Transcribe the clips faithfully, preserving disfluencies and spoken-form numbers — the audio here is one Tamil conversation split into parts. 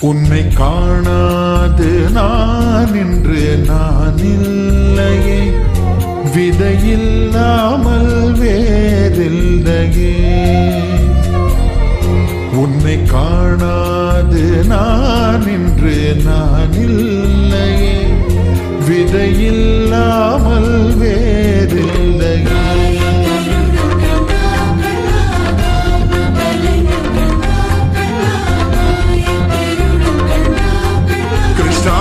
உன்னை காணாது நான் இன்று நான் இல்லையே, விதையில்லாமல் வேறில்லையே. உன்னை காணாது நான் இன்று நான் இல்லையே, விதையில்லாமல் வேறில்லையே. கிருஷ்ணா,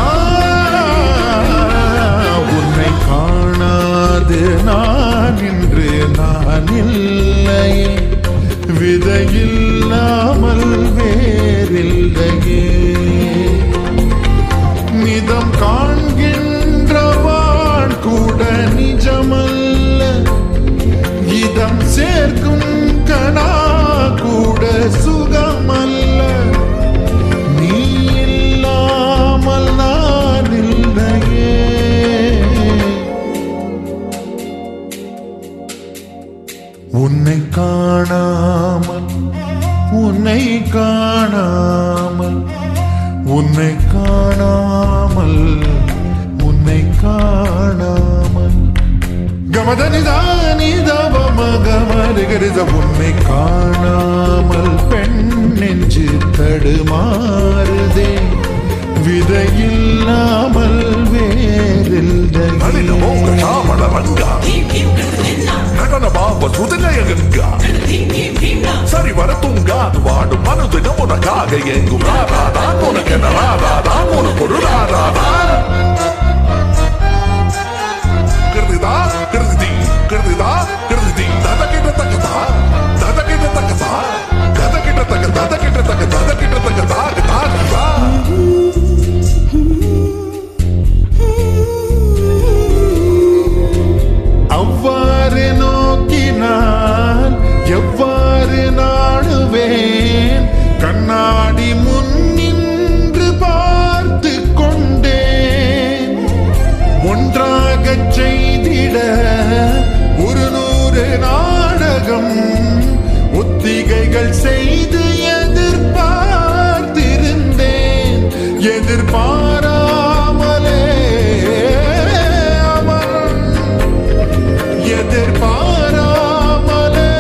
உன்னை காணாது நான் இன்று நான் இல்லையே, விதையில்லாமல் வேறில்லையே. நிதம் காண்கின்றவான் கூட நிஜமல்ல, இதம் சேர்க்கும் கணா கூட சுகமல்ல. நீ இல்லாமல் நான் இல்லையே. உன்னை காணாமல் உன்னை காணாமல் உன்னை காணாமல் உன்னை காணாமல் கமதனிதானிதவமகமருகரித. உன்னை காணாமல் பெண் நெஞ்சு தடுமாறுதே, விதையில்லாமல் வேறில்லையே. சரி வர தூங்காது வாடும் மனதினம் உனக்காக எங்கும் ராராதான் உனக்கென ராராதான் உனக்கு ஒரு ராராதான். கிருதிதா கிருதி கிருதிதா கிருதி தத கிட்ட தக்கதா தத கிட்ட தக்கதா கத கிட்ட தக்க தத கிட்ட தக்க தத கிட்ட தக்க தாக தாகதா. அவ்வாறு நோக்கினால் எவ்வாறு நாடுவேன், கண்ணாடி முன் நின்று பார்த்து கொண்டேன். ஒன்றாகச் செய்திட ஒரு நூறு நாடகம் ஒத்திகைகள் செய்து எதிர்பார்த்திருந்தேன். எதிர்பாராமலே அவன் எதிர்பாராமலே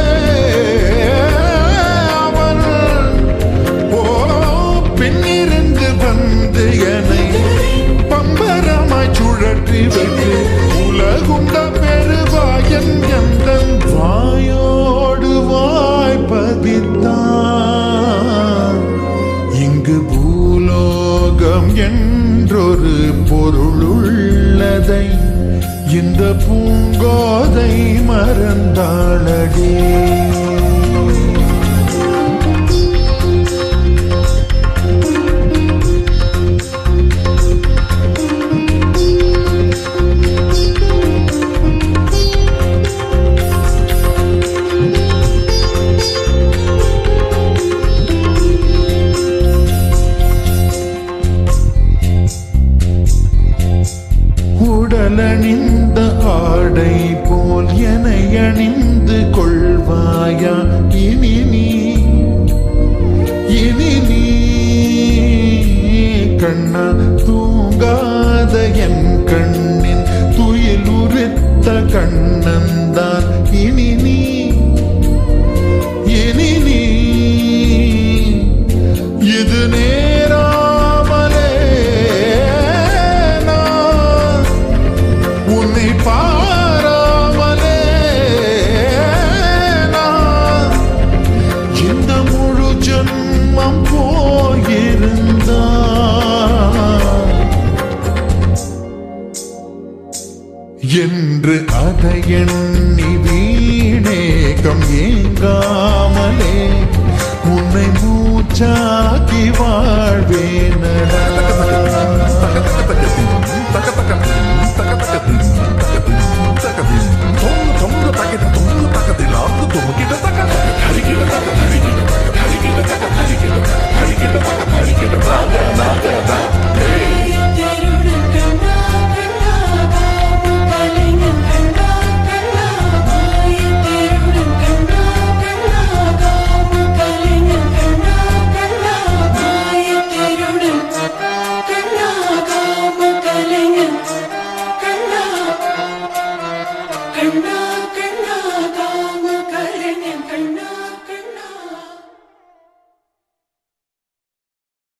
அவன் ஓ பின்னிருந்து வந்து என்னை பம்பரமாய் சுழற்றி வைத்து உலகுண்ட பெருவாயன் எந்த வாயோடு வாய்ப்பதித்தான். இங்கு பூலோகம் என்றொரு பொருள் உள்ளதை இந்த பூங்கோதை மறந்தாளடே. உடலணிந்த ஆடை போல் என்னை அணிந்து கொள்வாயா இனி நீ, இனி நீ. கண்ணா தூங்காத என் கண்ணின் துயில் உரித்த கண்ணந்தான் இனி நீ, இனி நீ. இது நேராமலே நான் உன்னை பாராமலே நான் இந்த முழு ஜன்மம் போயிருந்தான் என்று அதை எண்ணி வீணேகம் ஏங்காமலே உன்னை மூச்சாக்கி வாழ்வேனடா. Bye. கண்ணா